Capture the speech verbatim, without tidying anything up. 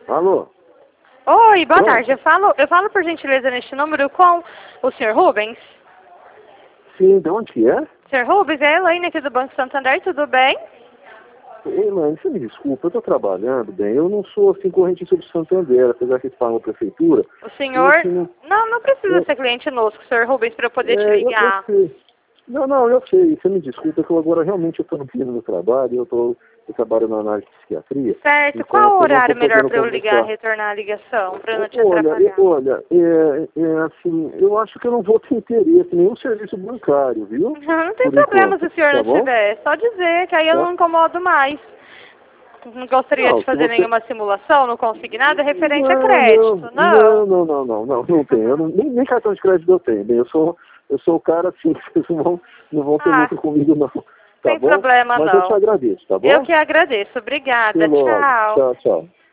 Alô? Oi, boa Pronto. tarde. Eu falo, eu falo por gentileza neste número com o senhor Rubens. Sim, de onde que é? senhor Rubens, é a Elaine aqui do Banco Santander, tudo bem? Ei, mãe, você me desculpa, eu tô trabalhando bem. Eu não sou assim corrente sobre Santander, apesar que eles pagam a prefeitura. O senhor... Eu, assim, não, Não, não precisa eu, ser cliente nosso, senhor Rubens, para eu poder te é, eu, eu ligar. sei. Não, não, eu sei. Você me desculpa que eu agora realmente eu tô no fim do meu trabalho. Eu, tô, eu trabalho na área de psiquiatria. Certo. Então, Qual o eu não horário tô melhor podendo para eu ligar, conversar. retornar a ligação, para eu não te Olha, eu- atrapalhar? olha, é, é assim, eu acho que eu não vou ter interesse em nenhum serviço bancário, viu? Não, não tem Por problema se enquanto, o senhor tá não bom? tiver. É só dizer que aí eu Tá? não incomodo mais. Não gostaria Não, de se fazer você... nenhuma simulação, não consignado, é referente a Não, crédito, não, não. não, não, não, não, não, não tenho. Eu não, nem, nem cartão de crédito eu tenho. Bem, eu sou, eu sou o cara assim, vocês não vão, não vão ter Ah, muito comigo não, tá sem bom? problema Mas eu te não. agradeço, tá Eu bom? que agradeço. Até Obrigada. logo. Tchau. Tchau, tchau.